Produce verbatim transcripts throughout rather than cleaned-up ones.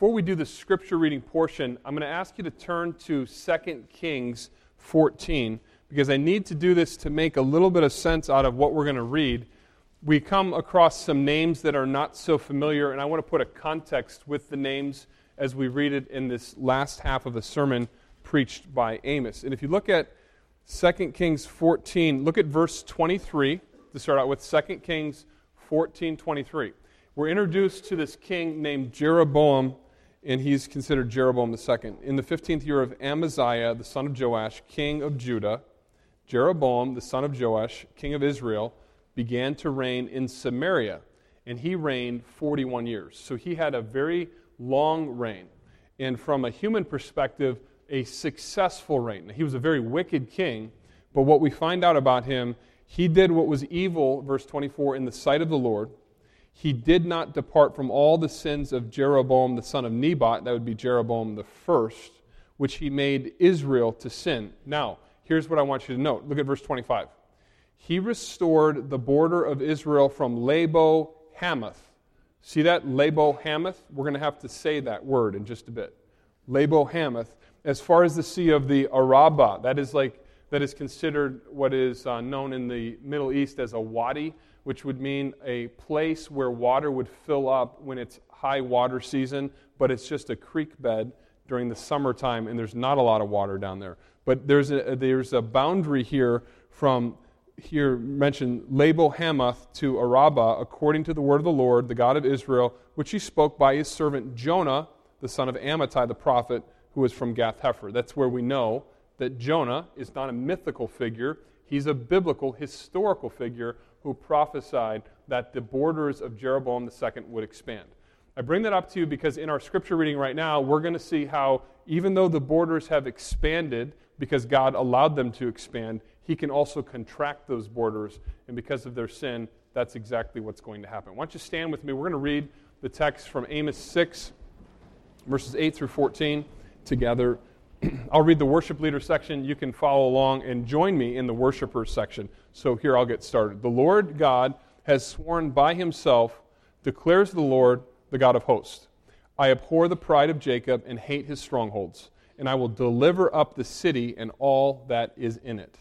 Before we do the scripture reading portion, I'm going to ask you to turn to Second Kings fourteen, because I need to do this to make a little bit of sense out of what we're going to read. We come across some names that are not so familiar, and I want to put a context with the names as we read it in this last half of the sermon preached by Amos. And if you look at Second Kings fourteen, look at verse twenty-three to start out with. Second Kings fourteen twenty-three. We're introduced to this king named Jeroboam, and he's considered Jeroboam the second. In the fifteenth year of Amaziah, the son of Joash, king of Judah, Jeroboam, the son of Joash, king of Israel, began to reign in Samaria, and he reigned forty-one years. So he had a very long reign, and from a human perspective, a successful reign. He was a very wicked king, but what we find out about him, he did what was evil, verse twenty-four, in the sight of the Lord. He did not depart from all the sins of Jeroboam the son of Nebat, that would be Jeroboam the first, which he made Israel to sin. Now, here's what I want you to note. Look at verse twenty-five. He restored the border of Israel from Labo Hamath. See that? Labo Hamath? We're going to have to say that word in just a bit. Labo Hamath, as far as the sea of the Arabah, that is like that is considered what is uh, known in the Middle East as a wadi, which would mean a place where water would fill up when it's high water season, but it's just a creek bed during the summertime, and there's not a lot of water down there. But there's a, there's a boundary here from, here mentioned, Labo Hamath to Arabah, according to the word of the Lord, the God of Israel, which he spoke by his servant Jonah, the son of Amittai the prophet, who was from Gath-Hepher. That's where we know that Jonah is not a mythical figure. He's a biblical, historical figure who prophesied that the borders of Jeroboam the second would expand. I bring that up to you because in our scripture reading right now, we're going to see how even though the borders have expanded because God allowed them to expand, he can also contract those borders, and because of their sin, that's exactly what's going to happen. Why don't you stand with me? We're going to read the text from Amos six, verses eight through fourteen together. I'll read the worship leader section. You can follow along and join me in the worshiper section. So here I'll get started. The Lord God has sworn by himself, declares the Lord, the God of hosts. I abhor the pride of Jacob and hate his strongholds, and I will deliver up the city and all that is in it.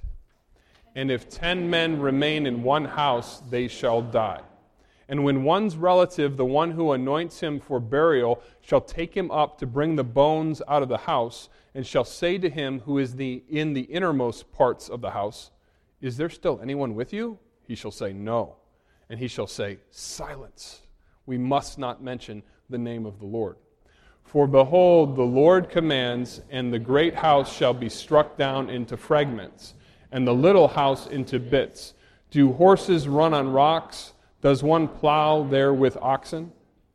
And if ten men remain in one house, they shall die. And when one's relative, the one who anoints him for burial, shall take him up to bring the bones out of the house, and shall say to him who is the in the innermost parts of the house, is there still anyone with you? He shall say, no. And he shall say, silence. We must not mention the name of the Lord. For behold, the Lord commands, and the great house shall be struck down into fragments, and the little house into bits. Do horses run on rocks? Does one plow there with oxen?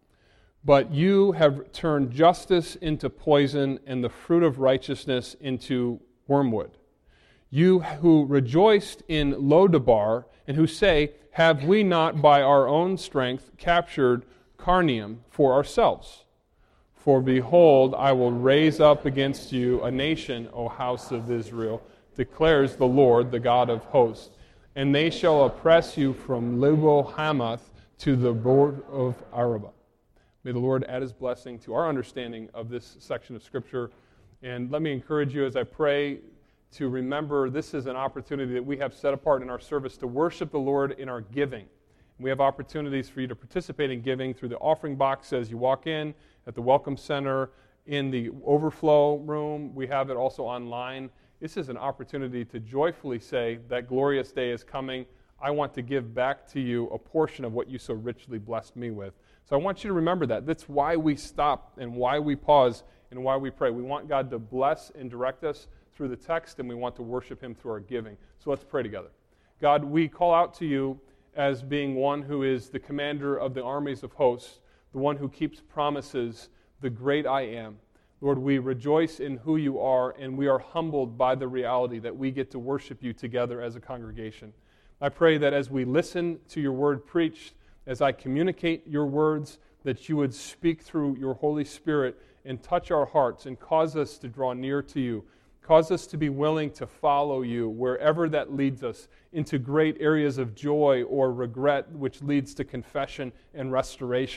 But you have turned justice into poison, and the fruit of righteousness into wormwood. You who rejoiced in Lodabar, and who say, have we not by our own strength captured Carnium for ourselves? For behold, I will raise up against you a nation, O house of Israel, declares the Lord, the God of hosts. And they shall oppress you from Labo Hamath to the border of Arabah. May the Lord add his blessing to our understanding of this section of Scripture. And let me encourage you as I pray to remember this is an opportunity that we have set apart in our service to worship the Lord in our giving. We have opportunities for you to participate in giving through the offering box as you walk in, at the Welcome Center, in the overflow room. We have it also online. This is an opportunity to joyfully say that glorious day is coming. I want to give back to you a portion of what you so richly blessed me with. So I want you to remember that. That's why we stop and why we pause and why we pray. We want God to bless and direct us through the text, and we want to worship him through our giving. So let's pray together. God, we call out to you as being one who is the commander of the armies of hosts, the one who keeps promises, the great I am. Lord, we rejoice in who you are, and we are humbled by the reality that we get to worship you together as a congregation. I pray that as we listen to your word preached, as I communicate your words, that you would speak through your Holy Spirit and touch our hearts and cause us to draw near to you. Cause us to be willing to follow you wherever that leads us, into great areas of joy or regret, which leads to confession and restoration,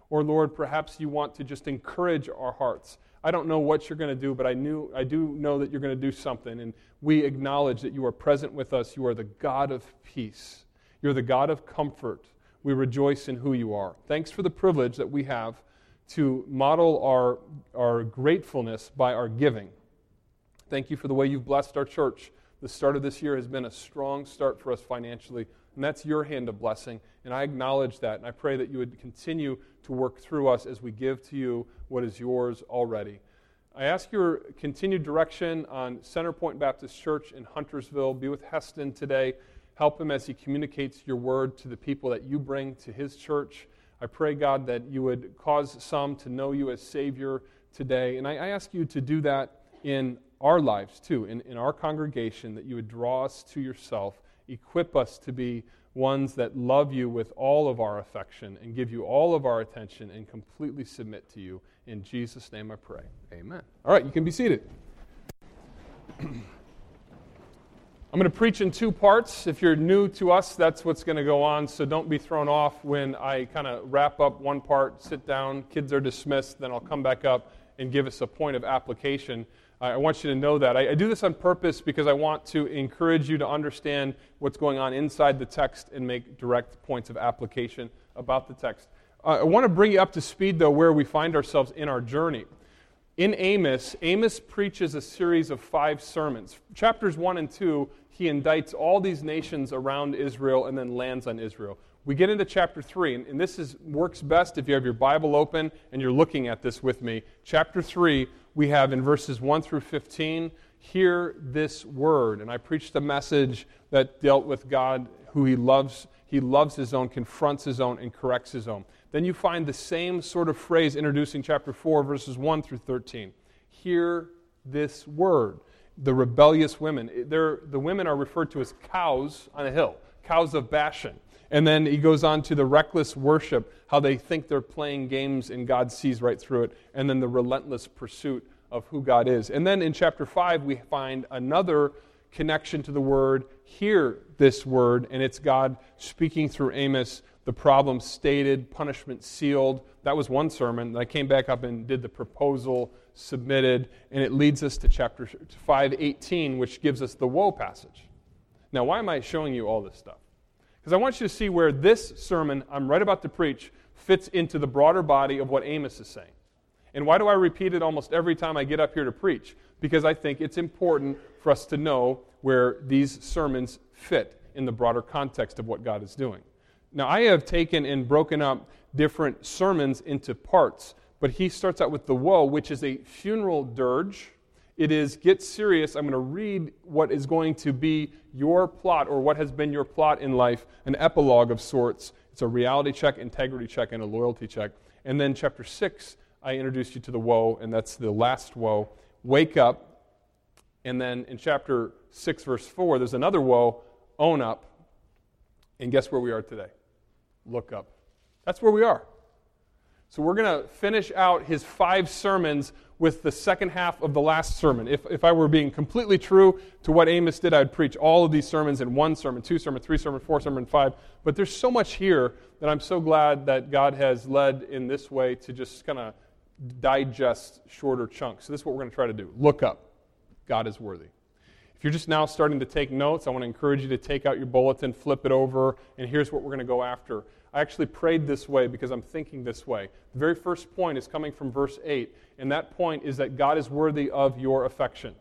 Or Lord, perhaps you want to just encourage our hearts. I don't know what you're going to do, but I knew I do know that you're going to do something. And we acknowledge that you are present with us. You are the God of peace. You're the God of comfort. We rejoice in who you are. Thanks for the privilege that we have to model our, our gratefulness by our giving. Thank you for the way you've blessed our church. The start of this year has been a strong start for us financially, and that's your hand of blessing, and I acknowledge that, and I pray that you would continue to work through us as we give to you what is yours already. I ask your continued direction on Centerpoint Baptist Church in Huntersville. Be with Heston today. Help him as he communicates your word to the people that you bring to his church. I pray, God, that you would cause some to know you as Savior today. And I, I ask you to do that in our lives, too, in, in our congregation, that you would draw us to yourself, equip us to be ones that love you with all of our affection and give you all of our attention and completely submit to you. In Jesus' name I pray. Amen. All right, you can be seated. I'm going to preach in two parts. If you're new to us, that's what's going to go on, so don't be thrown off when I kind of wrap up one part, sit down, kids are dismissed, then I'll come back up and give us a point of application. I want you to know that. I, I do this on purpose because I want to encourage you to understand what's going on inside the text and make direct points of application about the text. Uh, I want to bring you up to speed, though, where we find ourselves in our journey. In Amos, Amos preaches a series of five sermons. Chapters one and two, he indicts all these nations around Israel and then lands on Israel. We get into chapter three, and, and this is works best if you have your Bible open and you're looking at this with me. Chapter three, we have in verses one through fifteen, hear this word. And I preached a message that dealt with God, who he loves. He loves his own, confronts his own, and corrects his own. Then you find the same sort of phrase introducing chapter four, verses one through thirteen. Hear this word. The rebellious women. They're, the women are referred to as cows on a hill, cows of Bashan. And then he goes on to the reckless worship, how they think they're playing games and God sees right through it, and then the relentless pursuit of who God is. And then in chapter five, we find another connection to the word, hear this word, and it's God speaking through Amos, the problem stated, punishment sealed. That was one sermon. I came back up and did the proposal, submitted, and it leads us to chapter five eighteen, which gives us the woe passage. Now, why am I showing you all this stuff? Because I want you to see where this sermon I'm right about to preach fits into the broader body of what Amos is saying. And why do I repeat it almost every time I get up here to preach? Because I think it's important for us to know where these sermons fit in the broader context of what God is doing. Now, I have taken and broken up different sermons into parts, but he starts out with the woe, which is a funeral dirge. It is, get serious, I'm going to read what is going to be your plot, or what has been your plot in life, an epilogue of sorts. It's a reality check, integrity check, and a loyalty check. And then chapter six, I introduced you to the woe, and that's the last woe. Wake up. And then in chapter six, verse four, there's another woe, own up. And guess where we are today? Look up. That's where we are. So we're going to finish out his five sermons with the second half of the last sermon. If if I were being completely true to what Amos did, I'd preach all of these sermons in one sermon, two sermon, three sermon, four sermon, five. But there's so much here that I'm so glad that God has led in this way to just kind of digest shorter chunks. So this is what we're going to try to do. Look up. God is worthy. If you're just now starting to take notes, I want to encourage you to take out your bulletin, flip it over, and here's what we're going to go after. I actually prayed this way because I'm thinking this way. The very first point is coming from verse eight, and that point is that God is worthy of your affection.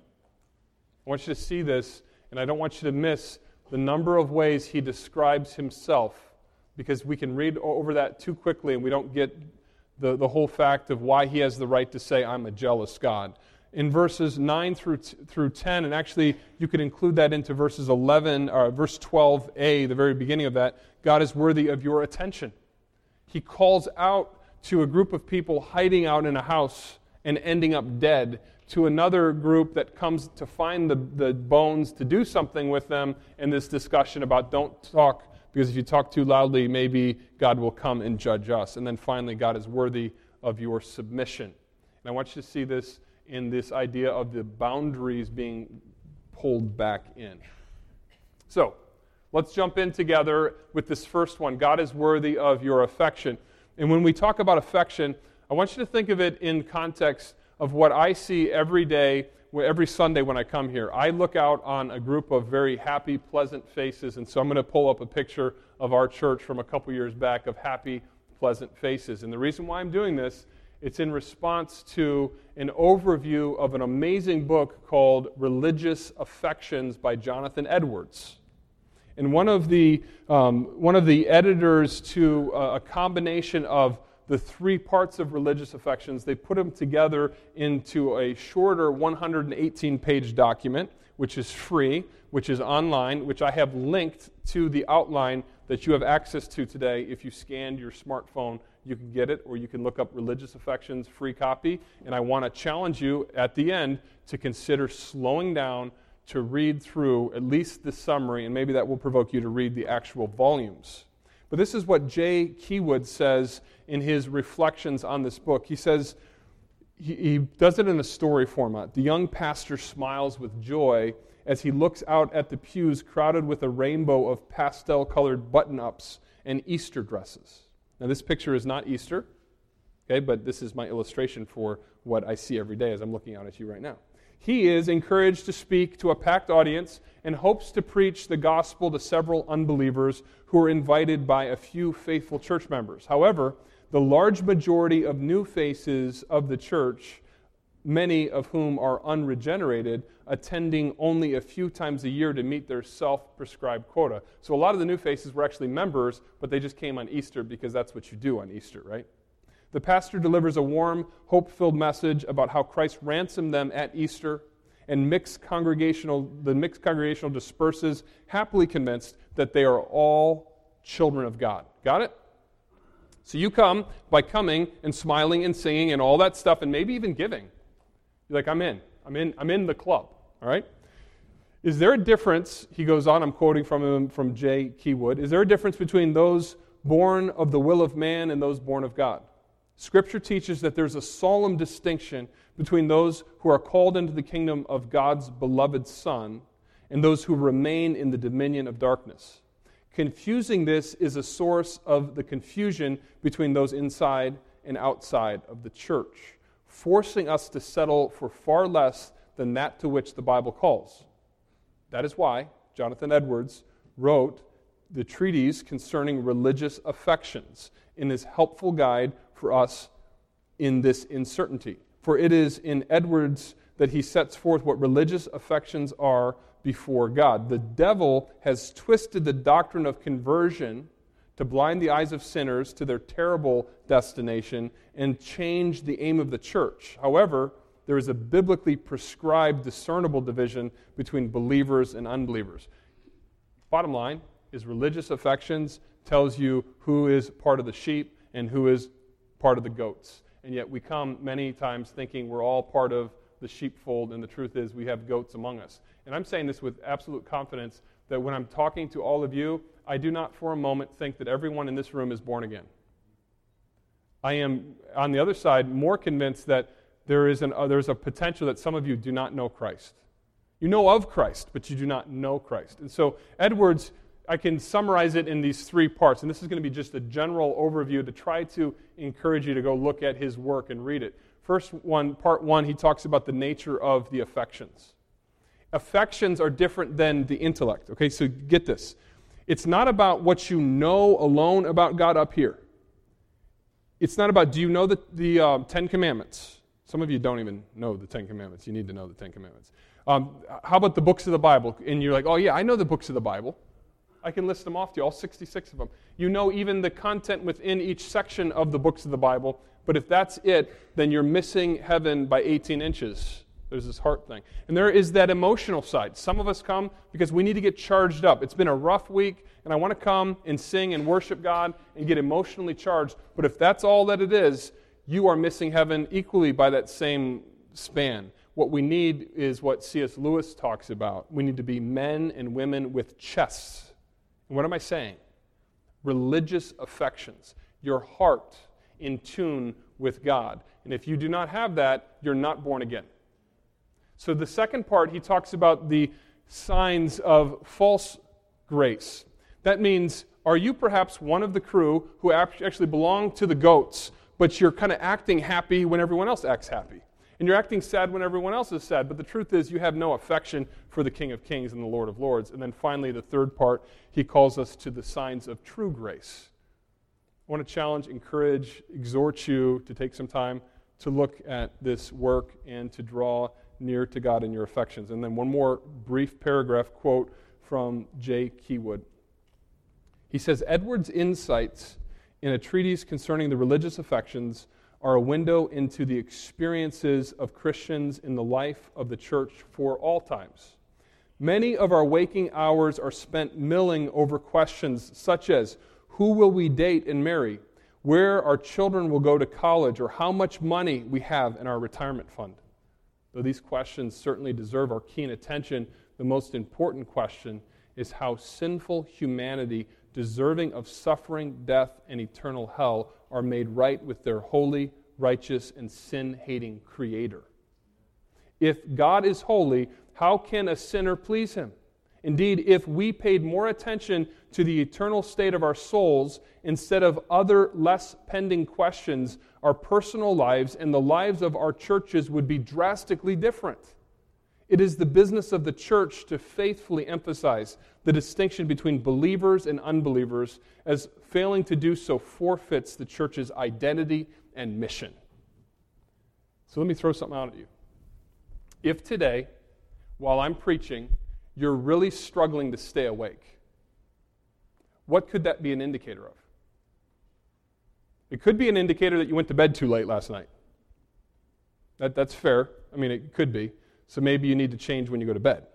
I want you to see this, and I don't want you to miss the number of ways he describes himself, because we can read over that too quickly and we don't get the, the whole fact of why he has the right to say, I'm a jealous God. In verses nine through through ten, and actually you could include that into verses eleven, or verse twelve a, the very beginning of that, God is worthy of your attention. He calls out to a group of people hiding out in a house and ending up dead, to another group that comes to find the, the bones to do something with them, in this discussion about don't talk, because if you talk too loudly, maybe God will come and judge us. And then finally, God is worthy of your submission. And I want you to see this in this idea of the boundaries being pulled back in. So, let's jump in together with this first one. God is worthy of your affection. And when we talk about affection, I want you to think of it in context of what I see every day, every Sunday when I come here. I look out on a group of very happy, pleasant faces, and so I'm going to pull up a picture of our church from a couple years back of happy, pleasant faces. And the reason why I'm doing this, it's in response to an overview of an amazing book called Religious Affections by Jonathan Edwards. And one of the um, one of the editors to uh, a combination of the three parts of religious affections, they put them together into a shorter one hundred eighteen page document, which is free, which is online, which I have linked to the outline that you have access to today. If you scanned your smartphone, you can get it, or you can look up Religious Affections, free copy. And I want to challenge you at the end to consider slowing down to read through at least the summary, and maybe that will provoke you to read the actual volumes. But this is what Jay Keywood says in his reflections on this book. He says, he, he does it in a story format. The young pastor smiles with joy as he looks out at the pews crowded with a rainbow of pastel-colored button-ups and Easter dresses. Now, this picture is not Easter, okay, but this is my illustration for what I see every day as I'm looking out at you right now. He is encouraged to speak to a packed audience and hopes to preach the gospel to several unbelievers who are invited by a few faithful church members. However, the large majority of new faces of the church, many of whom are unregenerated, attending only a few times a year to meet their self-prescribed quota. So a lot of the new faces were actually members, but they just came on Easter because that's what you do on Easter, right? The pastor delivers a warm, hope-filled message about how Christ ransomed them at Easter, and mixed congregational, the mixed congregational disperses, happily convinced that they are all children of God. Got it? So you come by coming and smiling and singing and all that stuff, and maybe even giving. You're like, I'm in. I'm in. I'm in the club. All right? Is there a difference, he goes on, I'm quoting from him from Jay Keywood, is there a difference between those born of the will of man and those born of God? Scripture teaches that there's a solemn distinction between those who are called into the kingdom of God's beloved Son and those who remain in the dominion of darkness. Confusing this is a source of the confusion between those inside and outside of the church, forcing us to settle for far less than that to which the Bible calls. That is why Jonathan Edwards wrote the treatise concerning religious affections in his helpful guide for us in this uncertainty. For it is in Edwards that he sets forth what religious affections are before God. The devil has twisted the doctrine of conversion to blind the eyes of sinners to their terrible destination and change the aim of the church. However, there is a biblically prescribed discernible division between believers and unbelievers. Bottom line is religious affections tells you who is part of the sheep and who is part of the goats. And yet we come many times thinking we're all part of the sheepfold, and the truth is we have goats among us. And I'm saying this with absolute confidence that when I'm talking to all of you, I do not for a moment think that everyone in this room is born again. I am, on the other side, more convinced that there is an, uh, there's a potential that some of you do not know Christ. You know of Christ, but you do not know Christ. And so Edwards, I can summarize it in these three parts, and this is going to be just a general overview to try to encourage you to go look at his work and read it. First one, part one, he talks about the nature of the affections. Affections are different than the intellect. Okay, so get this. It's not about what you know alone about God up here. It's not about, do you know the, the uh, Ten Commandments? Some of you don't even know the Ten Commandments. You need to know the Ten Commandments. Um, how about the books of the Bible? And you're like, oh yeah, I know the books of the Bible. I can list them off to you, all sixty-six of them. You know even the content within each section of the books of the Bible, but if that's it, then you're missing heaven by eighteen inches. There's this heart thing. And there is that emotional side. Some of us come because we need to get charged up. It's been a rough week, and I want to come and sing and worship God and get emotionally charged. But if that's all that it is, you are missing heaven equally by that same span. What we need is what C S Lewis talks about. We need to be men and women with chests. And what am I saying? Religious affections. Your heart in tune with God. And if you do not have that, you're not born again. So the second part, he talks about the signs of false grace. That means Are you perhaps one of the crew who actually belong to the goats, but you're kind of acting happy when everyone else acts happy? And you're acting sad when everyone else is sad, but the truth is you have no affection for the King of Kings and the Lord of Lords. And then finally, the third part, he calls us to the signs of true grace. I want to challenge, encourage, exhort you to take some time to look at this work and to draw near to God in your affections. And then one more brief paragraph quote from J. Keywood. He says, Edwards' insights in a treatise concerning the religious affections are a window into the experiences of Christians in the life of the church for all times. Many of our waking hours are spent milling over questions such as, who will we date and marry, where our children will go to college, or how much money we have in our retirement fund. Though these questions certainly deserve our keen attention, the most important question is how sinful humanity, deserving of suffering, death, and eternal hell, are made right with their holy, righteous, and sin-hating Creator. If God is holy, how can a sinner please Him? Indeed, if we paid more attention to the eternal state of our souls instead of other less pending questions, our personal lives and the lives of our churches would be drastically different. It is the business of the church to faithfully emphasize the distinction between believers and unbelievers, as failing to do so forfeits the church's identity and mission. So let me throw something out at you. If today, while I'm preaching, you're really struggling to stay awake, what could that be an indicator of? It could be an indicator that you went to bed too late last night. That, that's fair. I mean, it could be. So maybe you need to change when you go to bed.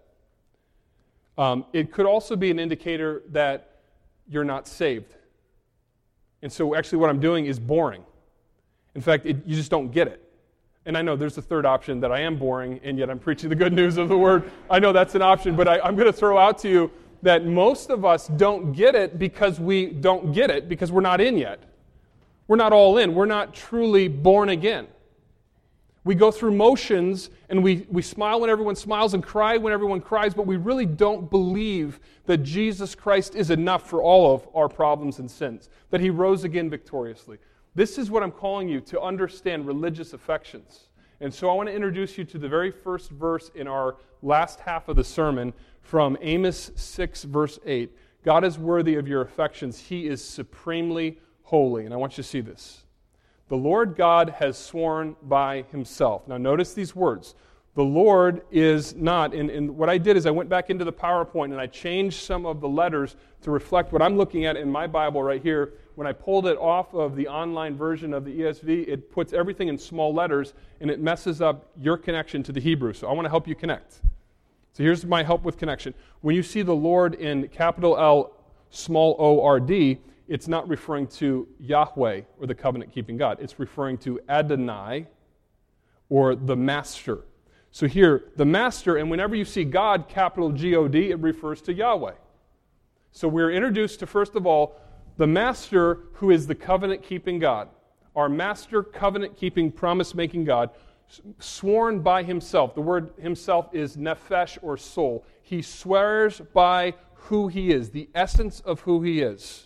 Um, it could also be an indicator that you're not saved. And so actually what I'm doing is boring. In fact, it, you just don't get it. And I know there's a third option, that I am boring, and yet I'm preaching the good news of the Word. I know that's an option, but I, I'm going to throw out to you that most of us don't get it because we don't get it because we're not in yet. We're not all in. We're not truly born again. We go through motions, and we, we smile when everyone smiles and cry when everyone cries, but we really don't believe that Jesus Christ is enough for all of our problems and sins, that He rose again victoriously. This is what I'm calling you to understand religious affections. And so I want to introduce you to the very first verse in our last half of the sermon from Amos six, verse eight. God is worthy of your affections. He is supremely holy. And I want you to see this. The Lord God has sworn by Himself. Now notice these words. The Lord is not, and, and what I did is I went back into the PowerPoint and I changed some of the letters to reflect what I'm looking at in my Bible right here. When I pulled it off of the online version of the E S V, it puts everything in small letters and it messes up your connection to the Hebrew. So I want to help you connect. So here's my help with connection. When you see the Lord in capital L, small o R D, it's not referring to Yahweh or the covenant-keeping God. It's referring to Adonai or the Master. So here, the Master, and whenever you see God, capital G O D, it refers to Yahweh. So we're introduced to, first of all, the Master who is the covenant-keeping God. Our Master, covenant-keeping, promise-making God, sworn by Himself. The word Himself is nephesh or soul. He swears by who He is, the essence of who He is.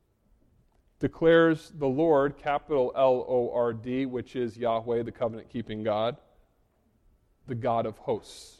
Declares the Lord, capital L O R D, which is Yahweh, the covenant-keeping God, the God of hosts.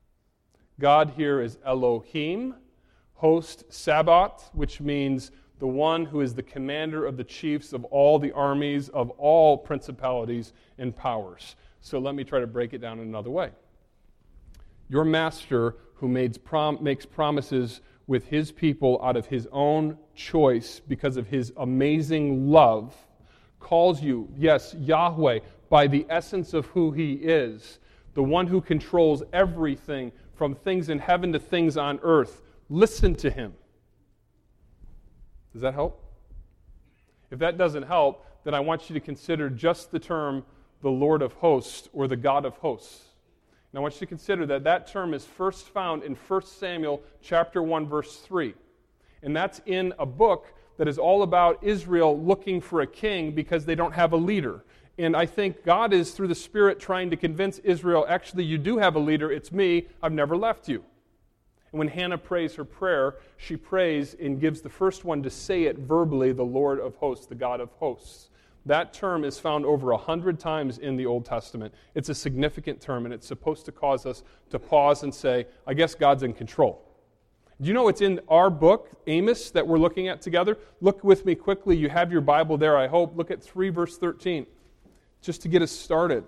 God here is Elohim, host Sabaoth, which means the one who is the commander of the chiefs of all the armies, of all principalities and powers. So let me try to break it down in another way. Your Master, who makes, prom- makes promises with His people out of His own choice because of His amazing love, calls you, yes, Yahweh, by the essence of who He is, the one who controls everything from things in heaven to things on earth. Listen to Him. Does that help? If that doesn't help, then I want you to consider just the term the Lord of hosts or the God of hosts. And I want you to consider that that term is first found in First Samuel chapter one, verse three. And that's in a book that is all about Israel looking for a king because they don't have a leader. And I think God is, through the Spirit, trying to convince Israel, actually, you do have a leader. It's me. I've never left you. And when Hannah prays her prayer, she prays and gives the first one to say it verbally, the Lord of hosts, the God of hosts. That term is found over a hundred times in the Old Testament. It's a significant term, and it's supposed to cause us to pause and say, I guess God's in control. Do you know it's in our book, Amos, that we're looking at together? Look with me quickly. You have your Bible there, I hope. Look at three, verse thirteen, just to get us started.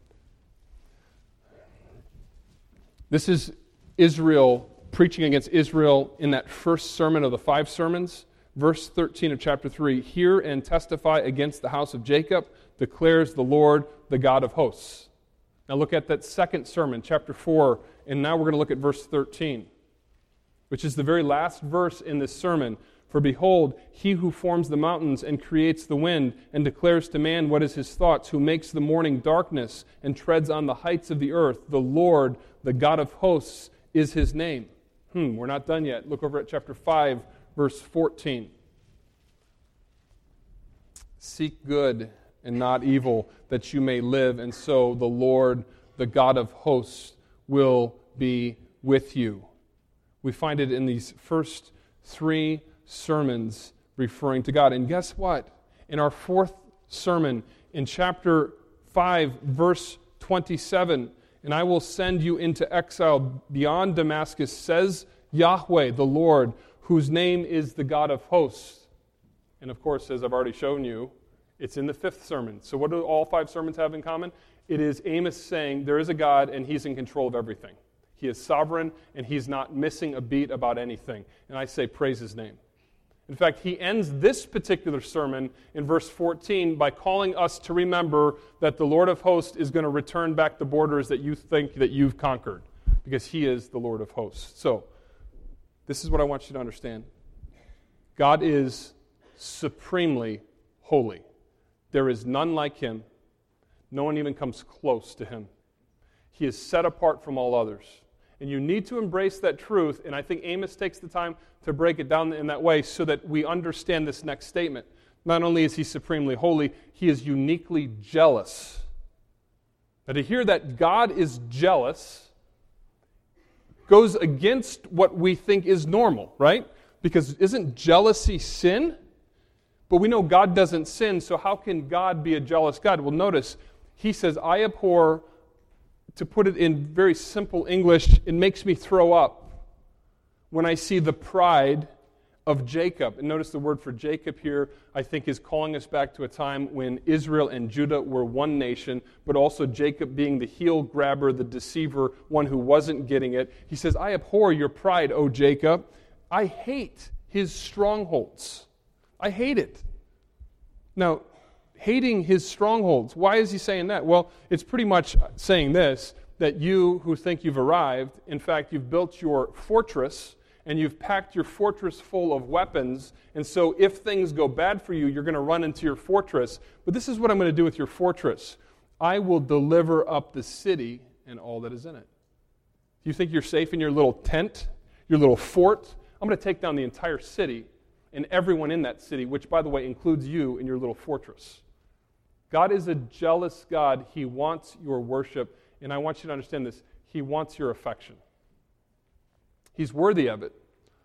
This is Israel preaching against Israel in that first sermon of the five sermons. Verse thirteen of chapter three, hear and testify against the house of Jacob, declares the Lord, the God of hosts. Now look at that second sermon, chapter four, and now we're going to look at verse thirteen, which is the very last verse in this sermon. For behold, he who forms the mountains and creates the wind and declares to man what is his thoughts, who makes the morning darkness and treads on the heights of the earth, the Lord, the God of hosts, is his name. Hmm, we're not done yet. Look over at chapter five, verse fourteen. Seek good and not evil, that you may live, and so the Lord, the God of hosts, will be with you. We find it in these first three sermons referring to God. And guess what? In our fourth sermon, in chapter five, verse twenty-seven, and I will send you into exile beyond Damascus, says Yahweh, the Lord, whose name is the God of hosts. And of course, as I've already shown you, it's in the fifth sermon. So what do all five sermons have in common? It is Amos saying there is a God and he's in control of everything. He is sovereign and he's not missing a beat about anything. And I say praise his name. In fact, he ends this particular sermon in verse fourteen by calling us to remember that the Lord of hosts is going to return back the borders that you think that you've conquered, because he is the Lord of hosts. So, this is what I want you to understand. God is supremely holy. There is none like him. No one even comes close to him. He is set apart from all others. And you need to embrace that truth, and I think Amos takes the time to break it down in that way so that we understand this next statement. Not only is he supremely holy, he is uniquely jealous. Now, to hear that God is jealous goes against what we think is normal, right? Because isn't jealousy sin? But we know God doesn't sin, so how can God be a jealous God? Well, notice, he says, I abhor, to put it in very simple English, it makes me throw up when I see the pride of Jacob. And notice the word for Jacob here, I think, is calling us back to a time when Israel and Judah were one nation, but also Jacob being the heel grabber, the deceiver, one who wasn't getting it. He says, I abhor your pride, O Jacob. I hate his strongholds. I hate it. Now, hating his strongholds, why is he saying that? Well, it's pretty much saying this, that you who think you've arrived, in fact, you've built your fortress, and you've packed your fortress full of weapons, and so if things go bad for you, you're going to run into your fortress. But this is what I'm going to do with your fortress. I will deliver up the city and all that is in it. You think you're safe in your little tent, your little fort? I'm going to take down the entire city and everyone in that city, which, by the way, includes you in your little fortress. God is a jealous God. He wants your worship, and I want you to understand this. He wants your affection. He's worthy of it.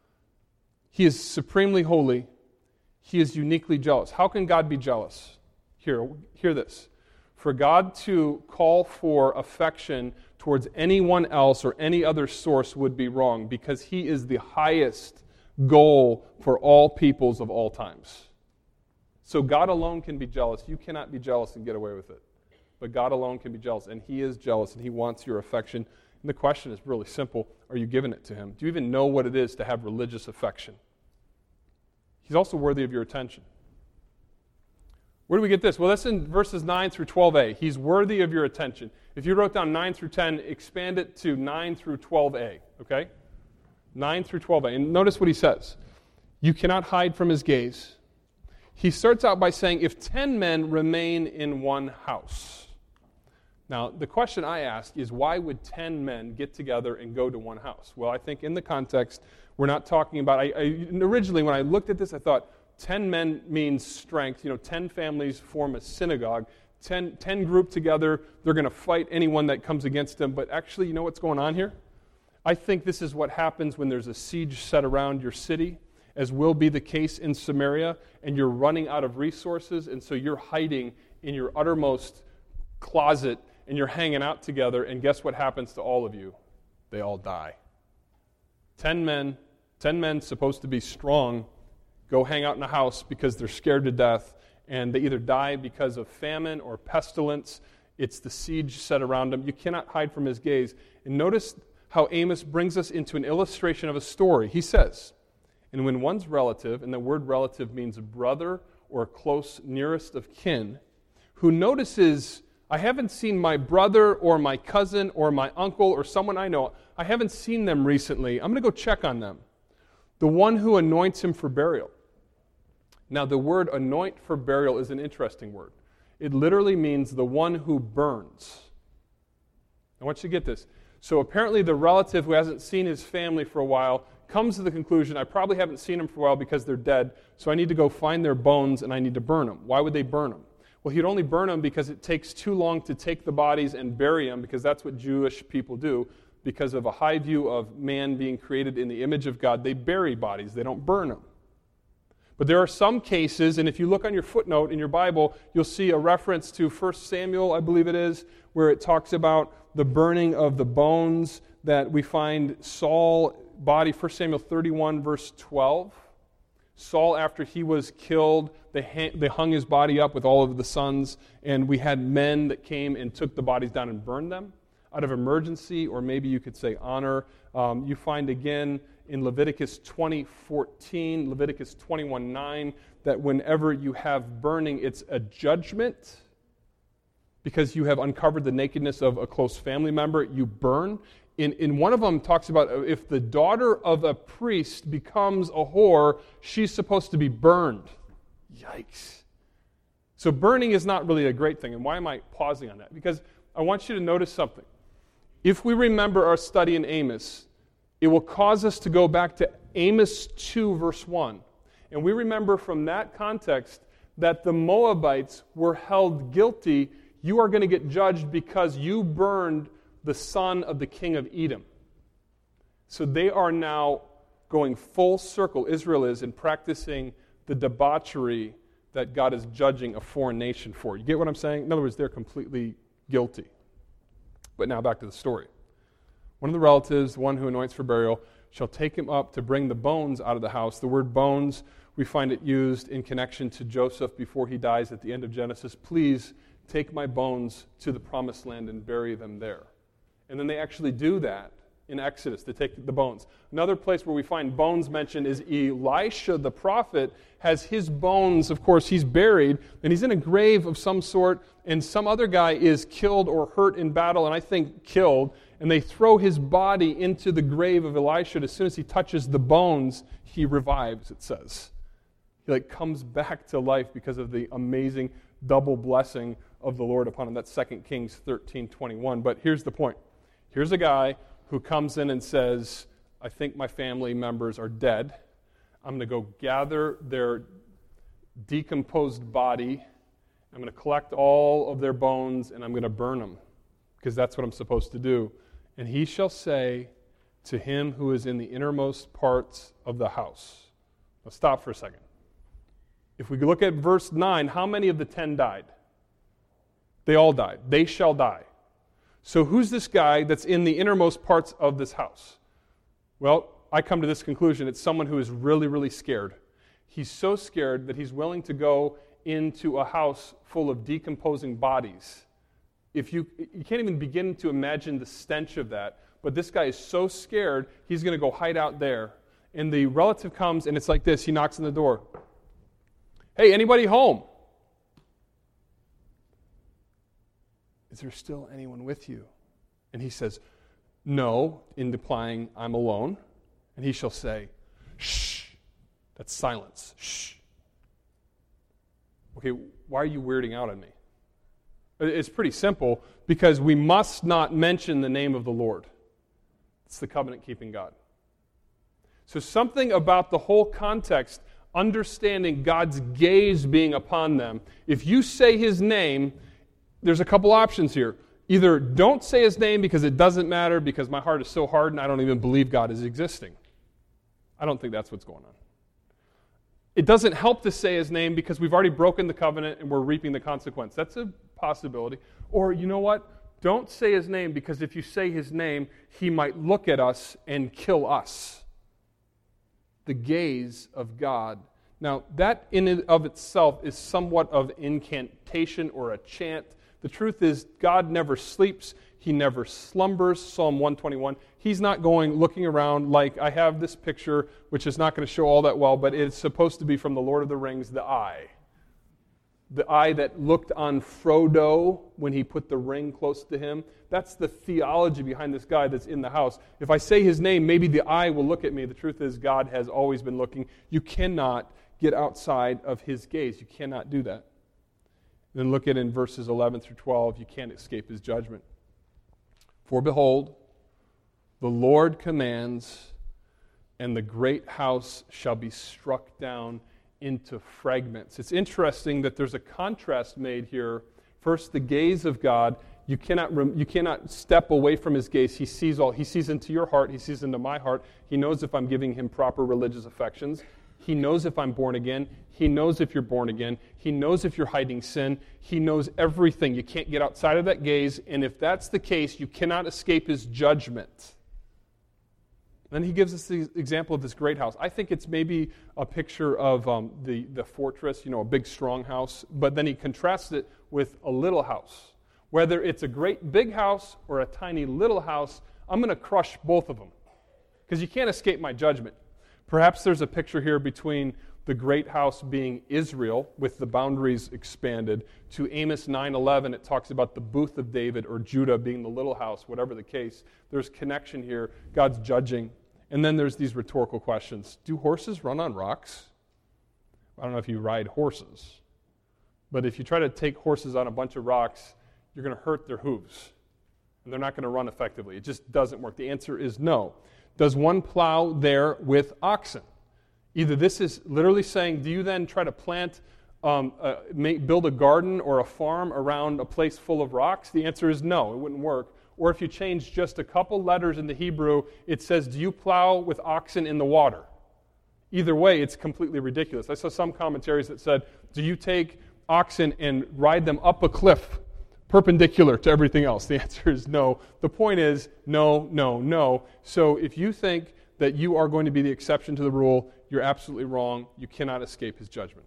He is supremely holy. He is uniquely jealous. How can God be jealous? Here, hear this. For God to call for affection towards anyone else or any other source would be wrong, because he is the highest goal for all peoples of all times. So God alone can be jealous. You cannot be jealous and get away with it. But God alone can be jealous, and he is jealous, and he wants your affection. And the question is really simple. Are you giving it to him? Do you even know what it is to have religious affection? He's also worthy of your attention. Where do we get this? Well, that's in verses nine through twelve a. He's worthy of your attention. If you wrote down nine through ten, expand it to nine through twelve a, okay? nine through twelve a. And notice what he says. You cannot hide from his gaze. He starts out by saying, if ten men remain in one house. Now, the question I ask is, why would ten men get together and go to one house? Well, I think in the context, we're not talking about, I, I, originally when I looked at this, I thought ten men means strength. You know, ten families form a synagogue. ten, ten group together, they're going to fight anyone that comes against them. But actually, you know what's going on here? I think this is what happens when there's a siege set around your city, as will be the case in Samaria, and you're running out of resources, and so you're hiding in your uttermost closet, and you're hanging out together, and guess what happens to all of you? They all die. Ten men, ten men supposed to be strong, go hang out in a house because they're scared to death, and they either die because of famine or pestilence. It's the siege set around them. You cannot hide from his gaze. And notice how Amos brings us into an illustration of a story. He says, and when one's relative, and the word relative means brother or close nearest of kin, who notices, I haven't seen my brother or my cousin or my uncle or someone I know, I haven't seen them recently, I'm going to go check on them. The one who anoints him for burial. Now, the word anoint for burial is an interesting word. It literally means the one who burns. I want you to get this. So apparently the relative who hasn't seen his family for a while comes to the conclusion, I probably haven't seen them for a while because they're dead, so I need to go find their bones and I need to burn them. Why would they burn them? Well, he'd only burn them because it takes too long to take the bodies and bury them, because that's what Jewish people do. Because of a high view of man being created in the image of God, they bury bodies, they don't burn them. But there are some cases, and if you look on your footnote in your Bible, you'll see a reference to First Samuel, I believe it is, where it talks about the burning of the bones that we find Saul body, First Samuel thirty-one, verse twelve. Saul, after he was killed, they, hang, they hung his body up with all of the sons, and we had men that came and took the bodies down and burned them out of emergency, or maybe you could say honor. Um, you find again in Leviticus twenty fourteen, Leviticus twenty-one nine, that whenever you have burning, it's a judgment. Because you have uncovered the nakedness of a close family member, you burn. In, in one of them talks about if the daughter of a priest becomes a whore, she's supposed to be burned. Yikes. So burning is not really a great thing. And why am I pausing on that? Because I want you to notice something. If we remember our study in Amos, it will cause us to go back to Amos two, verse one. And we remember from that context that the Moabites were held guilty. You are going to get judged because you burned the son of the king of Edom. So they are now going full circle, Israel is, in practicing the debauchery that God is judging a foreign nation for. You get what I'm saying? In other words, they're completely guilty. But now back to the story. One of the relatives, the one who anoints for burial, shall take him up to bring the bones out of the house. The word bones, we find it used in connection to Joseph before he dies at the end of Genesis. Please take my bones to the promised land and bury them there. And then they actually do that in Exodus. They take the bones. Another place where we find bones mentioned is Elisha the prophet has his bones, of course, he's buried, and he's in a grave of some sort, and some other guy is killed or hurt in battle, and I think killed, and they throw his body into the grave of Elisha, and as soon as he touches the bones, he revives, it says. He like comes back to life because of the amazing double blessing of the Lord upon him. That's Second Kings thirteen twenty-one. But here's the point. Here's a guy who comes in and says, I think my family members are dead. I'm going to go gather their decomposed body. I'm going to collect all of their bones, and I'm going to burn them, because that's what I'm supposed to do. And he shall say to him who is in the innermost parts of the house. Now stop for a second. If we look at verse nine, how many of the ten died? They all died. They shall die. So who's this guy that's in the innermost parts of this house? Well, I come to this conclusion. It's someone who is really, really scared. He's so scared that he's willing to go into a house full of decomposing bodies. If you you can't even begin to imagine the stench of that, but this guy is so scared, he's going to go hide out there. And the relative comes, and it's like this. He knocks on the door. Hey, anybody home? Is there still anyone with you? And he says, no, in implying I'm alone. And he shall say, shh. That's silence. Shh. Okay, why are you weirding out on me? It's pretty simple, because we must not mention the name of the Lord. It's the covenant-keeping God. So something about the whole context, understanding God's gaze being upon them. If you say his name, there's a couple options here. Either don't say his name because it doesn't matter, because my heart is so hardened I don't even believe God is existing. I don't think that's what's going on. It doesn't help to say his name because we've already broken the covenant and we're reaping the consequence. That's a possibility. Or, you know what? Don't say his name because if you say his name, he might look at us and kill us. The gaze of God. Now, that in and of itself is somewhat of incantation or a chant. The truth is, God never sleeps. He never slumbers. Psalm one twenty-one. He's not going looking around like, I have this picture, which is not going to show all that well, but it's supposed to be from the Lord of the Rings, the eye. The eye that looked on Frodo when he put the ring close to him. That's the theology behind this guy that's in the house. If I say his name, maybe the eye will look at me. The truth is, God has always been looking. You cannot get outside of his gaze. You cannot do that. Then look at in verses eleven through twelve, you can't escape his judgment. For behold, the Lord commands, and the great house shall be struck down into fragments. It's interesting that there's a contrast made here. First, the gaze of God. You cannot you cannot step away from his gaze. He sees all. He sees into your heart. He sees into my heart. He knows if I'm giving him proper religious affections. He knows if I'm born again. He knows if you're born again. He knows if you're hiding sin. He knows everything. You can't get outside of that gaze, and if that's the case, you cannot escape his judgment. Then he gives us the example of this great house. I think it's maybe a picture of um, the, the fortress, you know, a big strong house, but then he contrasts it with a little house. Whether it's a great big house or a tiny little house, I'm going to crush both of them because you can't escape my judgment. Perhaps there's a picture here between the great house being Israel with the boundaries expanded to Amos nine eleven. It talks about the booth of David or Judah being the little house, whatever the case. There's connection here. God's judging. And then there's these rhetorical questions. Do horses run on rocks? I don't know if you ride horses, but if you try to take horses on a bunch of rocks, you're going to hurt their hooves, and they're not going to run effectively. It just doesn't work. The answer is no. Does one plow there with oxen? Either this is literally saying, do you then try to plant, um, uh, make, build a garden or a farm around a place full of rocks? The answer is no, it wouldn't work. Or if you change just a couple letters in the Hebrew, it says, do you plow with oxen in the water? Either way, it's completely ridiculous. I saw some commentaries that said, do you take oxen and ride them up a cliff perpendicular to everything else? The answer is no. The point is no, no, no. So if you think that you are going to be the exception to the rule, you're absolutely wrong. You cannot escape his judgment.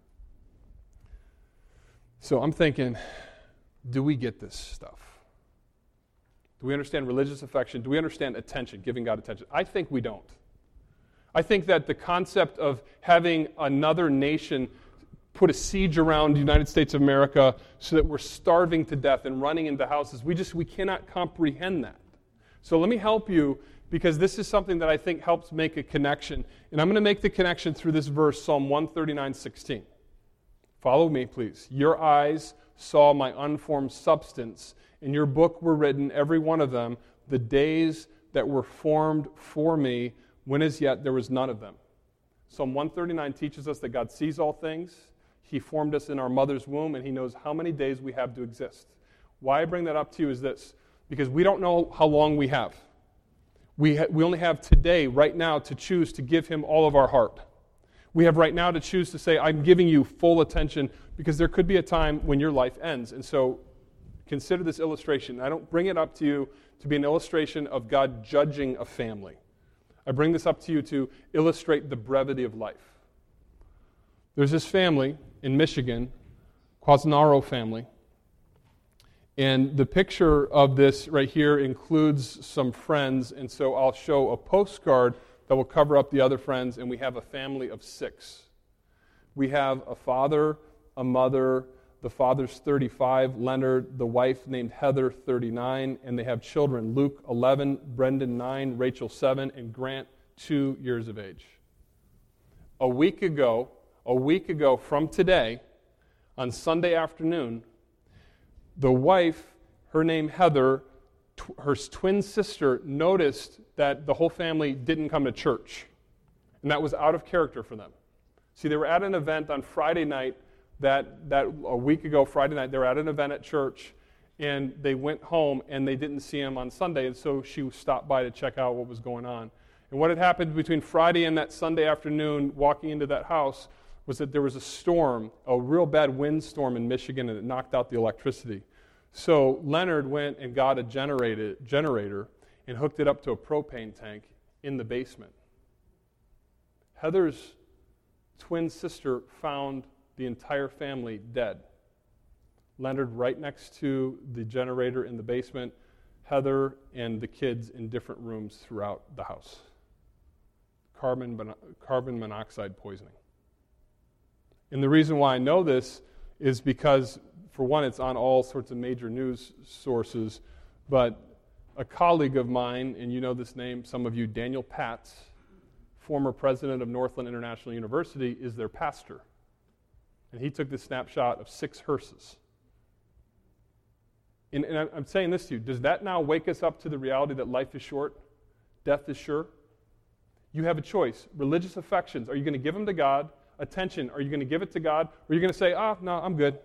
So I'm thinking, do we get this stuff? Do we understand religious affection? Do we understand attention, giving God attention? I think we don't. I think that the concept of having another nation put a siege around the United States of America so that we're starving to death and running into houses, we just we cannot comprehend that. So let me help you, because this is something that I think helps make a connection. And I'm going to make the connection through this verse, Psalm one thirty-nine sixteen. Follow me, please. Your eyes saw my unformed substance. In your book were written, every one of them, the days that were formed for me, when as yet there was none of them. Psalm one thirty-nine teaches us that God sees all things. He formed us in our mother's womb, and he knows how many days we have to exist. Why I bring that up to you is this, because we don't know how long we have. We, ha- we only have today, right now, to choose to give him all of our heart. We have right now to choose to say, I'm giving you full attention, because there could be a time when your life ends. And so consider this illustration. I don't bring it up to you to be an illustration of God judging a family. I bring this up to you to illustrate the brevity of life. There's this family in Michigan, Quasnaro family, and the picture of this right here includes some friends, and so I'll show a postcard that will cover up the other friends, and we have a family of six. We have a father, a mother, the father's thirty-five, Leonard, the wife named Heather, thirty-nine, and they have children, Luke, eleven, Brendan, nine, Rachel, seven, and Grant, two years of age. A week ago, a week ago from today, on Sunday afternoon, the wife, her name Heather, tw- her twin sister, noticed that the whole family didn't come to church, and that was out of character for them. See, they were at an event on Friday night, that, that a week ago, Friday night, they were at an event at church, And they went home, and they didn't see him on Sunday, and so she stopped by to check out what was going on. And what had happened between Friday and that Sunday afternoon, walking into that house, was that there was a storm, a real bad windstorm in Michigan, and it knocked out the electricity. So Leonard went and got a generator, generator and hooked it up to a propane tank in the basement. Heather's twin sister found the entire family dead. Leonard right next to the generator in the basement, Heather and the kids in different rooms throughout the house. Carbon, mon- carbon monoxide poisoning. And the reason why I know this is because, for one, it's on all sorts of major news sources, but a colleague of mine, and you know this name, some of you, Daniel Patz, former president of Northland International University, is their pastor. And he took this snapshot of six hearses. And, and I'm saying this to you, does that now wake us up to the reality that life is short, death is sure? You have a choice. Religious affections, are you going to give them to God? Attention, are you going to give it to God? Or are you going to say, oh, no, I'm good?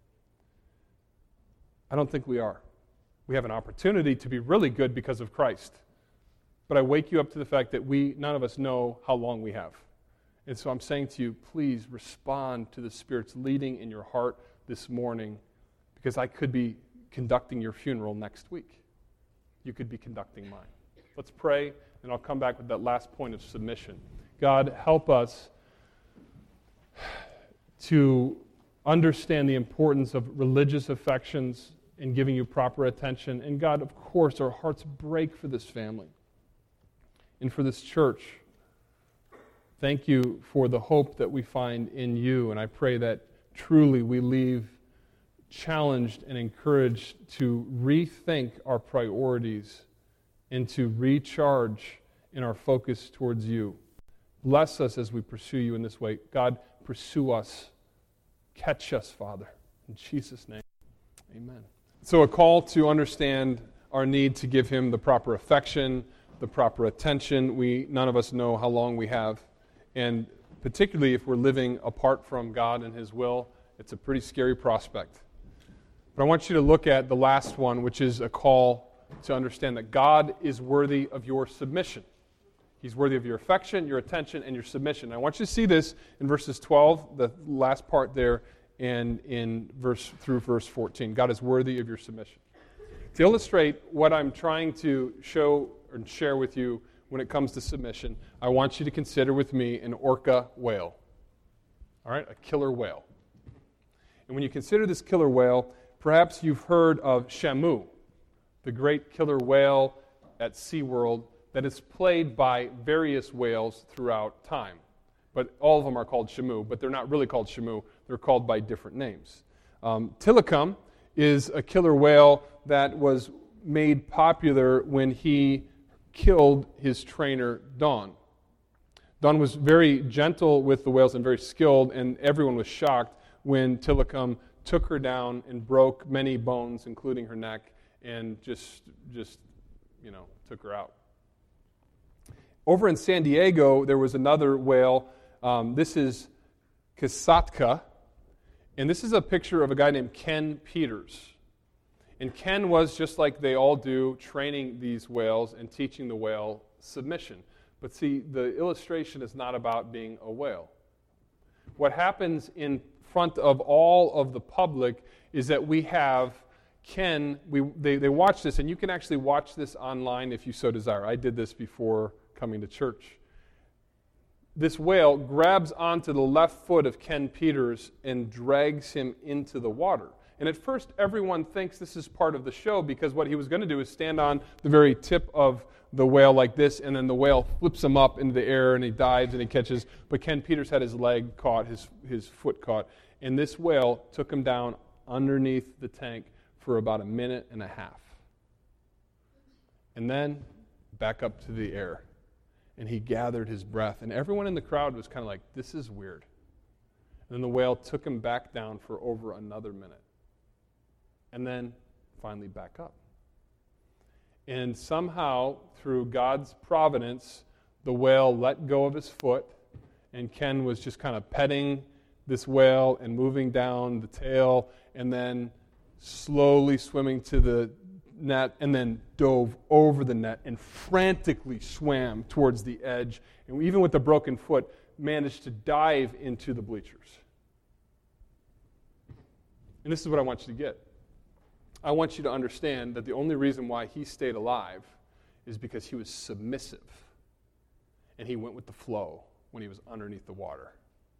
I don't think we are. We have an opportunity to be really good because of Christ. But I wake you up to the fact that we, none of us know how long we have. And so I'm saying to you, please respond to the Spirit's leading in your heart this morning, because I could be conducting your funeral next week. You could be conducting mine. Let's pray, and I'll come back with that last point of submission. God, help us to understand the importance of religious affections and giving you proper attention. And God, of course, our hearts break for this family and for this church. Thank you for the hope that we find in you, and I pray that truly we leave challenged and encouraged to rethink our priorities and to recharge in our focus towards you. Bless us as we pursue you in this way. God, pursue us. Catch us, Father. In Jesus' name, amen. So a call to understand our need to give him the proper affection, the proper attention. We, none of us know how long we have. And particularly if we're living apart from God and his will, it's a pretty scary prospect. But I want you to look at the last one, which is a call to understand that God is worthy of your submission. He's worthy of your affection, your attention, and your submission. I want you to see this in verses twelve, the last part there, and in verse through verse fourteen. God is worthy of your submission. To illustrate what I'm trying to show and share with you when it comes to submission, I want you to consider with me an orca whale. All right, a killer whale. And when you consider this killer whale, perhaps you've heard of Shamu, the great killer whale at SeaWorld that is played by various whales throughout time. But all of them are called Shamu, but they're not really called Shamu. They're called by different names. Um, Tilikum is a killer whale that was made popular when he killed his trainer, Don. Don was very gentle with the whales and very skilled, and everyone was shocked when Tilikum took her down and broke many bones, including her neck, and just, just, you know, took her out. Over in San Diego, there was another whale. Um, this is Kasatka, and this is a picture of a guy named Ken Peters. And Ken was, just like they all do, training these whales and teaching the whale submission. But see, the illustration is not about being a whale. What happens in front of all of the public is that we have Ken, we, they, they watch this, and you can actually watch this online if you so desire. I did this before coming to church. This whale grabs onto the left foot of Ken Peters and drags him into the water. And at first, everyone thinks this is part of the show, because what he was going to do is stand on the very tip of the whale like this, and then the whale flips him up into the air, and he dives and he catches. But Ken Peters had his leg caught, his, his foot caught, and this whale took him down underneath the tank for about a minute and a half. And then back up to the air. And he gathered his breath. And everyone in the crowd was kind of like, this is weird. And then the whale took him back down for over another minute. And then finally back up. And somehow, through God's providence, the whale let go of his foot, and Ken was just kind of petting this whale and moving down the tail, and then slowly swimming to the net, and then dove over the net and frantically swam towards the edge, and even with a broken foot, managed to dive into the bleachers. And this is what I want you to get. I want you to understand that the only reason why he stayed alive is because he was submissive, and he went with the flow when he was underneath the water.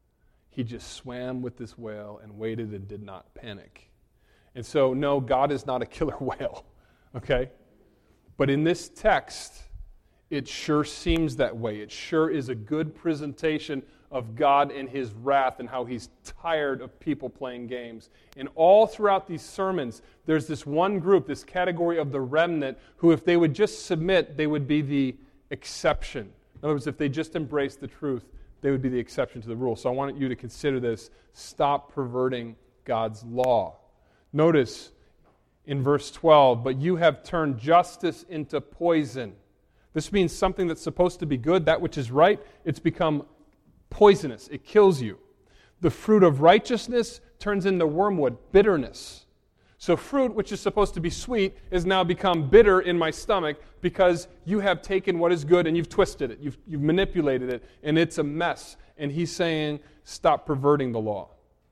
He just swam with this whale and waited and did not panic. And so, no, God is not a killer whale, okay? But in this text, it sure seems that way. It sure is a good presentation of God and his wrath and how he's tired of people playing games. And all throughout these sermons, there's this one group, this category of the remnant, who if they would just submit, they would be the exception. In other words, if they just embrace the truth, they would be the exception to the rule. So I want you to consider this. Stop perverting God's law. Notice in verse twelve, but you have turned justice into poison. This means something that's supposed to be good, that which is right, it's become poisonous. It kills you. The fruit of righteousness turns into wormwood, bitterness. So fruit, which is supposed to be sweet, has now become bitter in my stomach because you have taken what is good and you've twisted it. You've, you've manipulated it, and it's a mess. And he's saying, stop perverting the law.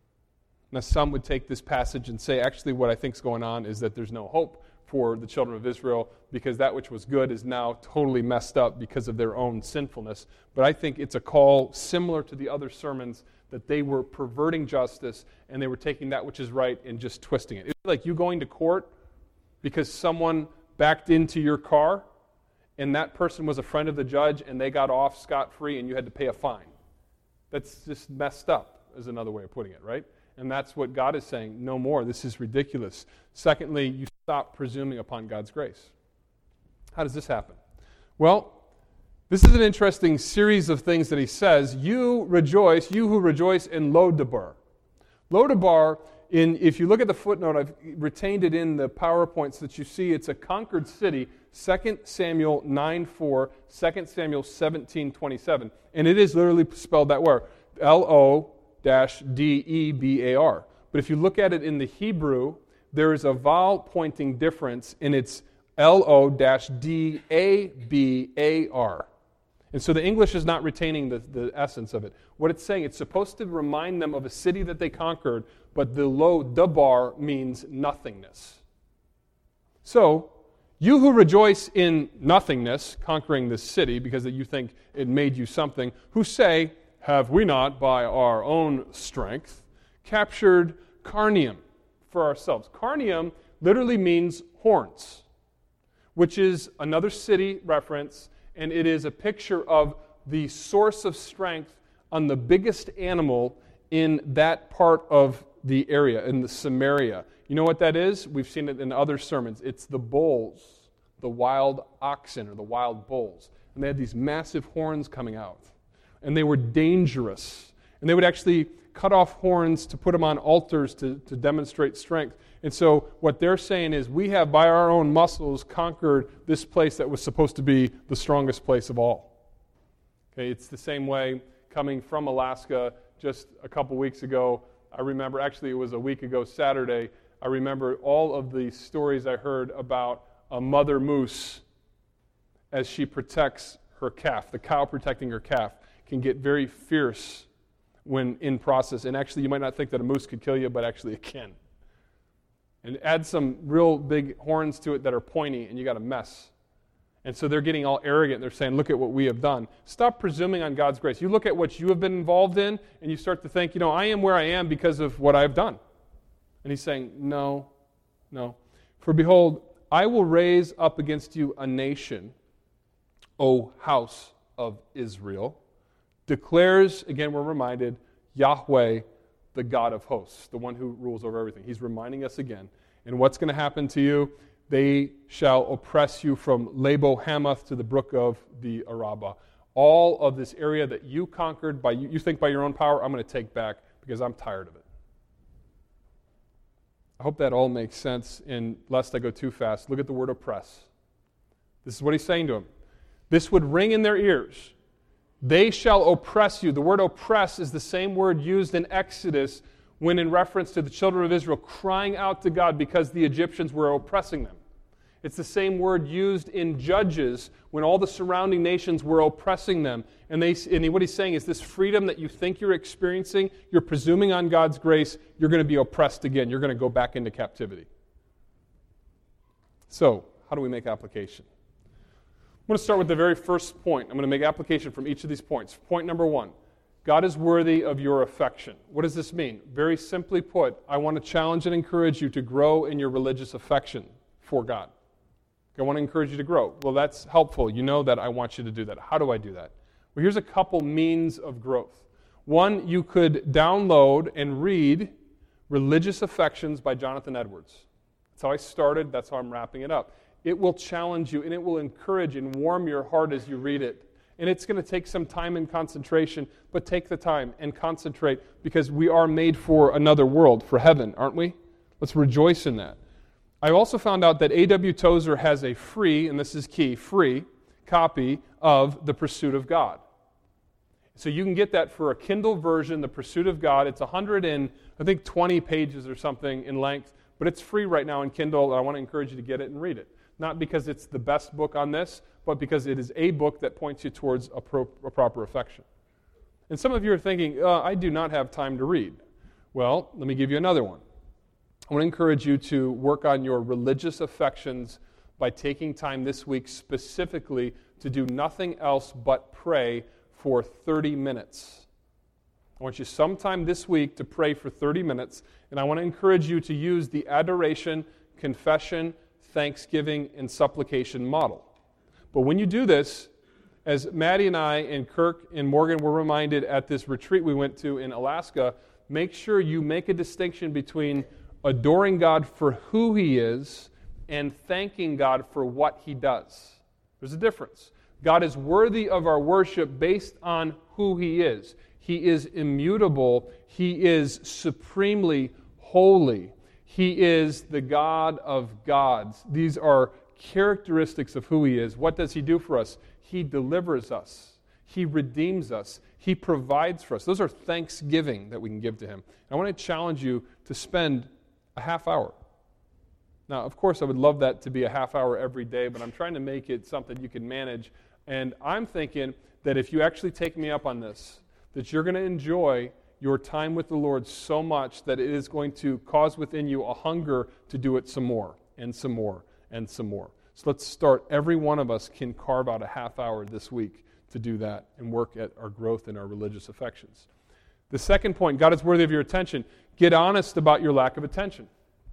Now, some would take this passage and say, actually, what I think is going on is that there's no hope for the children of Israel because that which was good is now totally messed up because of their own sinfulness. But I think it's a call similar to the other sermons that they were perverting justice and they were taking that which is right and just twisting it. It's like you going to court because someone backed into your car and that person was a friend of the judge and they got off scot-free and you had to pay a fine. That's just messed up, is another way of putting it, right? And that's what God is saying. No more. This is ridiculous. Secondly, you stop presuming upon God's grace. How does this happen? Well, this is an interesting series of things that he says. You rejoice, you who rejoice in Lo-debar. Lo-debar, in, if you look at the footnote, I've retained it in the PowerPoints that you see. It's a conquered city, Second Samuel nine four, Second Samuel seventeen twenty-seven. And it is literally spelled that way, L O D E B A R. But if you look at it in the Hebrew, there is a vowel pointing difference, and it's L O D A B A R. And so the English is not retaining the, the essence of it. What it's saying, it's supposed to remind them of a city that they conquered, but the Lo-debar means nothingness. So, you who rejoice in nothingness, conquering this city because you think it made you something, who say, have we not, by our own strength, captured Carnium for ourselves? Carnium literally means horns, which is another city reference, and it is a picture of the source of strength on the biggest animal in that part of the area, in the Samaria. You know what that is? We've seen it in other sermons. It's the bulls, the wild oxen or the wild bulls. And they had these massive horns coming out. And they were dangerous. And they would actually cut off horns to put them on altars to, to demonstrate strength. And so what they're saying is we have, by our own muscles, conquered this place that was supposed to be the strongest place of all. Okay, it's the same way coming from Alaska just a couple weeks ago. I remember, actually it was a week ago Saturday, I remember all of the stories I heard about a mother moose as she protects her calf, the cow protecting her calf. Can get very fierce when in process. And actually, you might not think that a moose could kill you, but actually it can. And add some real big horns to it that are pointy, and you got a mess. And so they're getting all arrogant. They're saying, look at what we have done. Stop presuming on God's grace. You look at what you have been involved in, and you start to think, you know, I am where I am because of what I've done. And he's saying, no, no. For behold, I will raise up against you a nation, O house of Israel, declares, again, we're reminded, Yahweh, the God of hosts, the one who rules over everything. He's reminding us again. And what's going to happen to you? They shall oppress you from Labo Hamath to the brook of the Arabah. All of this area that you conquered, by you think by your own power, I'm going to take back because I'm tired of it. I hope that all makes sense. And lest I go too fast, look at the word oppress. This is what he's saying to them. This would ring in their ears. They shall oppress you. The word oppress is the same word used in Exodus when in reference to the children of Israel crying out to God because the Egyptians were oppressing them. It's the same word used in Judges when all the surrounding nations were oppressing them. And, they, and what he's saying is this freedom that you think you're experiencing, you're presuming on God's grace, you're going to be oppressed again. You're going to go back into captivity. So, how do we make application? I'm going to start with the very first point. I'm going to make application from each of these points. Point number one, God is worthy of your affection. What does this mean? Very simply put, I want to challenge and encourage you to grow in your religious affection for God. I want to encourage you to grow. Well, that's helpful. You know that I want you to do that. How do I do that? Well, here's a couple means of growth. One, you could download and read Religious Affections by Jonathan Edwards. That's how I started. That's how I'm wrapping it up. It will challenge you, and it will encourage and warm your heart as you read it. And it's going to take some time and concentration, but take the time and concentrate because we are made for another world, for heaven, aren't we? Let's rejoice in that. I also found out that A W Tozer has a free, and this is key, free copy of The Pursuit of God. So you can get that for a Kindle version, The Pursuit of God. It's one hundred and, I think, twenty pages or something in length, but it's free right now in Kindle, and I want to encourage you to get it and read it. Not because it's the best book on this, but because it is a book that points you towards a, pro, a proper affection. And some of you are thinking, uh, I do not have time to read. Well, let me give you another one. I want to encourage you to work on your religious affections by taking time this week specifically to do nothing else but pray for thirty minutes. I want you sometime this week to pray for thirty minutes, and I want to encourage you to use the adoration, confession, thanksgiving, and supplication model. But when you do this, as Maddie and I and Kirk and Morgan were reminded at this retreat we went to in Alaska, make sure you make a distinction between adoring God for who He is and thanking God for what He does. There's a difference. God is worthy of our worship based on who He is. He is immutable. He is supremely holy. He is the God of gods. These are characteristics of who He is. What does He do for us? He delivers us. He redeems us. He provides for us. Those are thanksgiving that we can give to Him. I want to challenge you to spend a half hour. Now, of course, I would love that to be a half hour every day, but I'm trying to make it something you can manage. And I'm thinking that if you actually take me up on this, that you're going to enjoy your time with the Lord so much that it is going to cause within you a hunger to do it some more and some more and some more. So let's start. Every one of us can carve out a half hour this week to do that and work at our growth in our religious affections. The second point, God is worthy of your attention. Get honest about your lack of attention.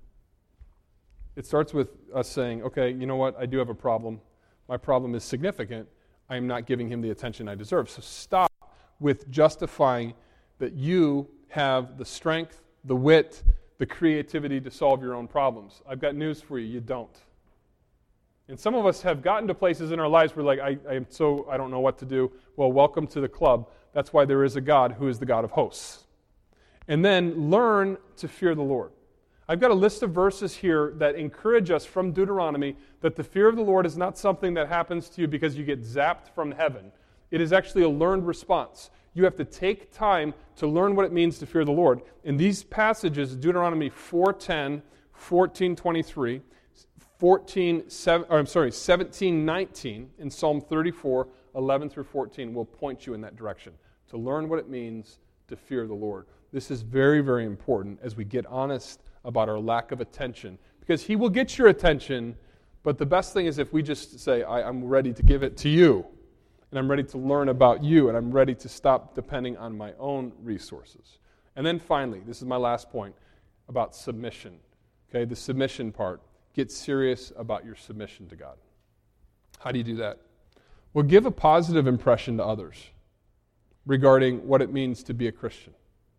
It starts with us saying, okay, you know what? I do have a problem. My problem is significant. I am not giving Him the attention I deserve. So stop with justifying that you have the strength, the wit, the creativity to solve your own problems. I've got news for you. You don't. And some of us have gotten to places in our lives where like, I, I am so, I don't know what to do. Well, welcome to the club. That's why there is a God who is the God of hosts. And then learn to fear the Lord. I've got a list of verses here that encourage us from Deuteronomy that the fear of the Lord is not something that happens to you because you get zapped from heaven. It is actually a learned response. You have to take time to learn what it means to fear the Lord. In these passages, Deuteronomy four ten, fourteen twenty-three, fourteen, seven, or I'm sorry, seventeen nineteen, and Psalm thirty-four, eleven through fourteen will point you in that direction to learn what it means to fear the Lord. This is very, very important as we get honest about our lack of attention, because He will get your attention, but the best thing is if we just say, I, I'm ready to give it to you, and I'm ready to learn about you, and I'm ready to stop depending on my own resources. And then finally, this is my last point about submission. Okay, the submission part. Get serious about your submission to God. How do you do that? Well, give a positive impression to others regarding what it means to be a Christian.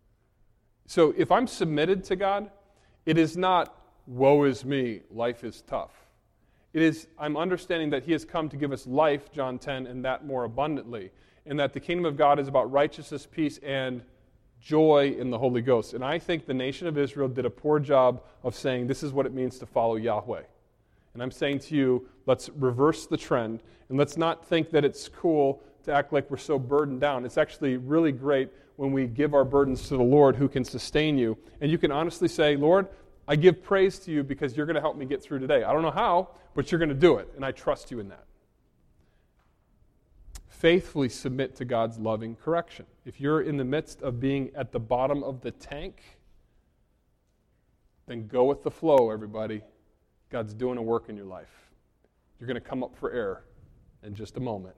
So if I'm submitted to God, it is not, woe is me, life is tough. It is, I'm understanding that He has come to give us life, John ten, and that more abundantly, and that the kingdom of God is about righteousness, peace, and joy in the Holy Ghost. And I think the nation of Israel did a poor job of saying this is what it means to follow Yahweh. And I'm saying to you, let's reverse the trend, and let's not think that it's cool to act like we're so burdened down. It's actually really great when we give our burdens to the Lord who can sustain you. And you can honestly say, Lord, I give praise to you because you're going to help me get through today. I don't know how, but you're going to do it, and I trust you in that. Faithfully submit to God's loving correction. If you're in the midst of being at the bottom of the tank, then go with the flow, everybody. God's doing a work in your life. You're going to come up for air in just a moment.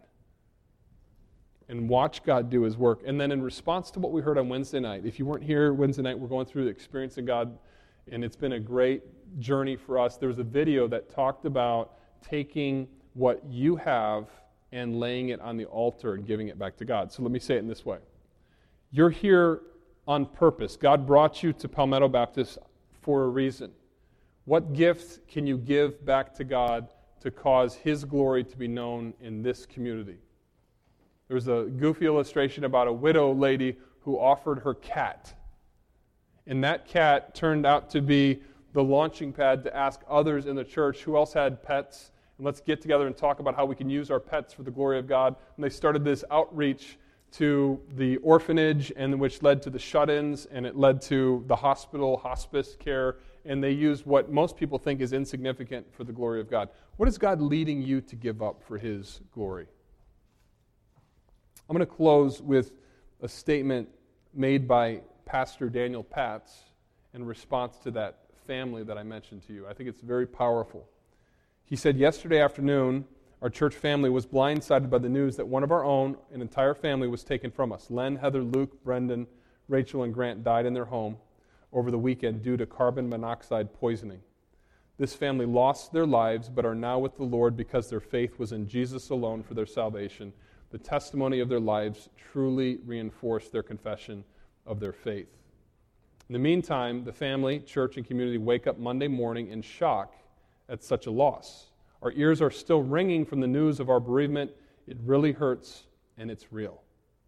And watch God do his work. And then in response to what we heard on Wednesday night, if you weren't here Wednesday night, we're going through the Experiencing God, and it's been a great journey for us. There was a video that talked about taking what you have and laying it on the altar and giving it back to God. So let me say it in this way. You're here on purpose. God brought you to Palmetto Baptist for a reason. What gift can you give back to God to cause his glory to be known in this community? There was a goofy illustration about a widow lady who offered her cat. And that cat turned out to be the launching pad to ask others in the church who else had pets. And let's get together and talk about how we can use our pets for the glory of God. And they started this outreach to the orphanage, and which led to the shut-ins, and it led to the hospital, hospice care, and they used what most people think is insignificant for the glory of God. What is God leading you to give up for his glory? I'm going to close with a statement made by Pastor Daniel Patz in response to that family that I mentioned to you. I think it's very powerful. He said, yesterday afternoon, our church family was blindsided by the news that one of our own, an entire family, was taken from us. Len, Heather, Luke, Brendan, Rachel, and Grant died in their home over the weekend due to carbon monoxide poisoning. This family lost their lives but are now with the Lord because their faith was in Jesus alone for their salvation. The testimony of their lives truly reinforced their confession of their faith. In the meantime, the family, church, and community wake up Monday morning in shock at such a loss. Our ears are still ringing from the news of our bereavement. It really hurts, and it's real.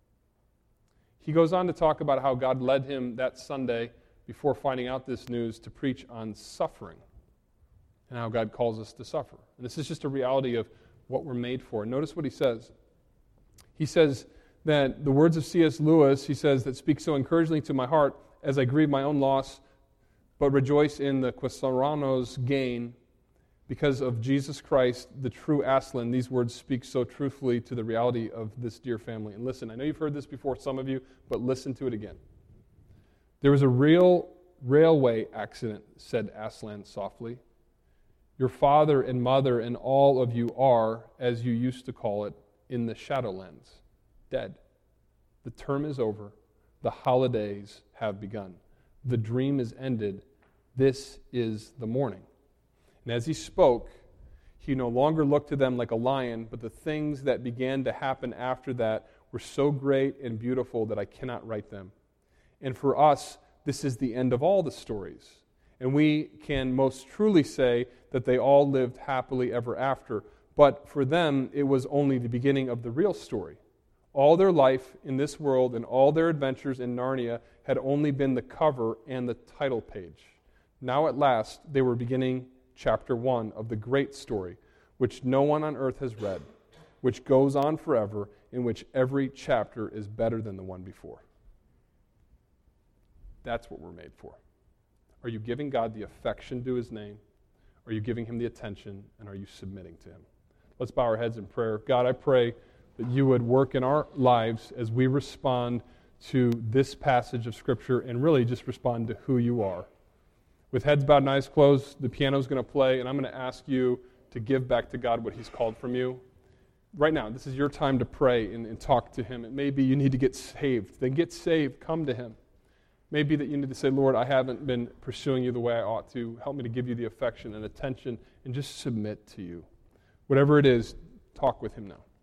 He goes on to talk about how God led him that Sunday, before finding out this news, to preach on suffering and how God calls us to suffer. And this is just a reality of what we're made for. Notice what he says. He says that the words of C S Lewis, he says, that speak so encouragingly to my heart as I grieve my own loss, but rejoice in the Quisarano's gain. Because of Jesus Christ, the true Aslan, these words speak so truthfully to the reality of this dear family. And listen, I know you've heard this before, some of you, but listen to it again. There was a real railway accident, said Aslan softly. Your father and mother and all of you are, as you used to call it, in the Shadowlands, dead. The term is over. The holidays have begun. The dream is ended. This is the morning. And as he spoke, he no longer looked to them like a lion, but the things that began to happen after that were so great and beautiful that I cannot write them. And for us, this is the end of all the stories. And we can most truly say that they all lived happily ever after. But for them, it was only the beginning of the real story. All their life in this world and all their adventures in Narnia had only been the cover and the title page. Now at last, they were beginning chapter one of the great story, which no one on earth has read, which goes on forever, in which every chapter is better than the one before. That's what we're made for. Are you giving God the affection due his name? Are you giving him the attention? And are you submitting to him? Let's bow our heads in prayer. God, I pray that you would work in our lives as we respond to this passage of Scripture and really just respond to who you are. With heads bowed and eyes closed, the piano's going to play, and I'm going to ask you to give back to God what he's called from you. Right now, this is your time to pray and, and talk to him. It may be you need to get saved. Then get saved. Come to him. It may be that you need to say, Lord, I haven't been pursuing you the way I ought to. Help me to give you the affection and attention and just submit to you. Whatever it is, talk with him now.